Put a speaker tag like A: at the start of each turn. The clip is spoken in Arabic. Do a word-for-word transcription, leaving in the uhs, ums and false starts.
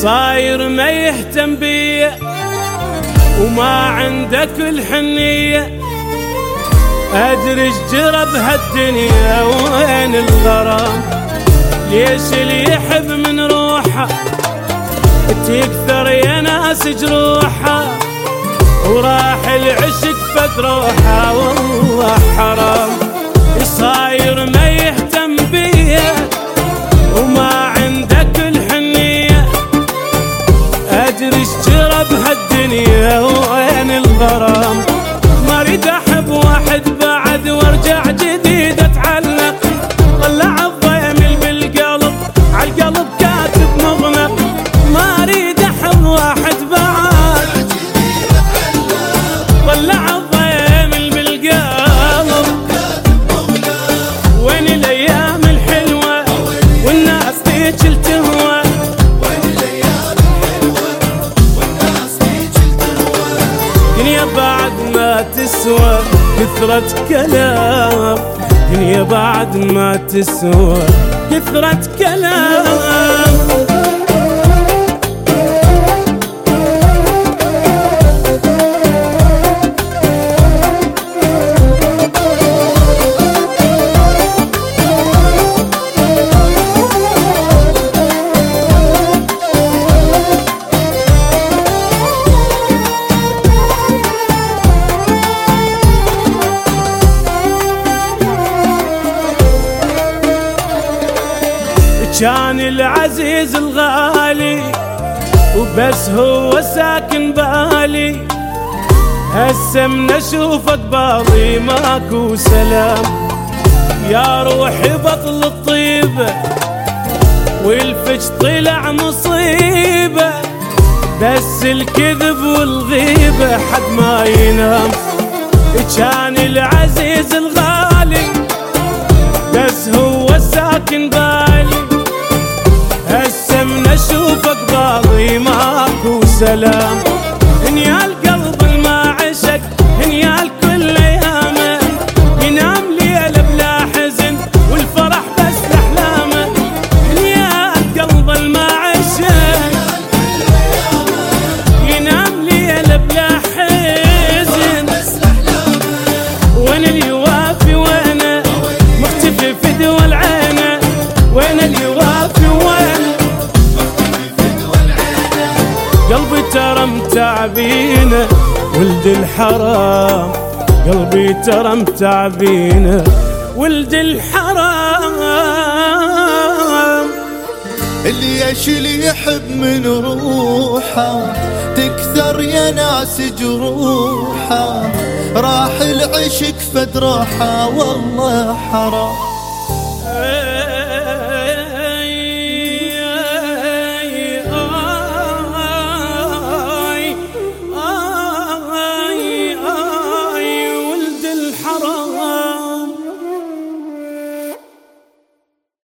A: صاير ما يهتم بي وما عندك الحنية، أدري ايش جرى بهالدنيا وين الغرام. ليش اللي يحب من روحه تكثر يا ناس جروحه، وراح العشق فد روحه والله حرام. صاير ما يهتم بيه وما عندك الحنية، أدري ايش جرى بهالدنيا وين الغرام. ما اريد احب واحد بعد وارجع جديد اتعلق، طلع الضيمل بالقلب عالقلب كاتب مغلق. ما اريد احب واحد بعد طلع الضيمل بالقلب. وين الايام الحلوه والناس فيك التهوى، دنيا بعد ما تسوى كثرة كلام، دنيا بعد ما تسوى كثرة كلام. كان العزيز الغالي وبس هو ساكن بالي، هسه من اشوفك باضي ماكو سلام. يا روحي بطل الطيبة والفج طلع مصيبة، بس الكذب والغيبة حد ما ينام. كان العزيز الغالي بس هو ساكن بالي، هسه من اشوفك باضي ماكو سلام. هنيا القلب الما عشق هنيا الكل ايامه، ينام ليله بلا حزن والفرح بس احلامه. هنيا القلب الما عشق ينام ليله بلا حزن، وين اللي يوافي وانا مختفي في دول عينه، وين اللي يوافي وانا قلبي ترى متعبينه ولد الحرام. قلبي ترى متعبينه ولد الحرام.
B: اللي اللي يحب من روحه تكثر يا ناس جروحه، راح العشق فد روحه والله حرام.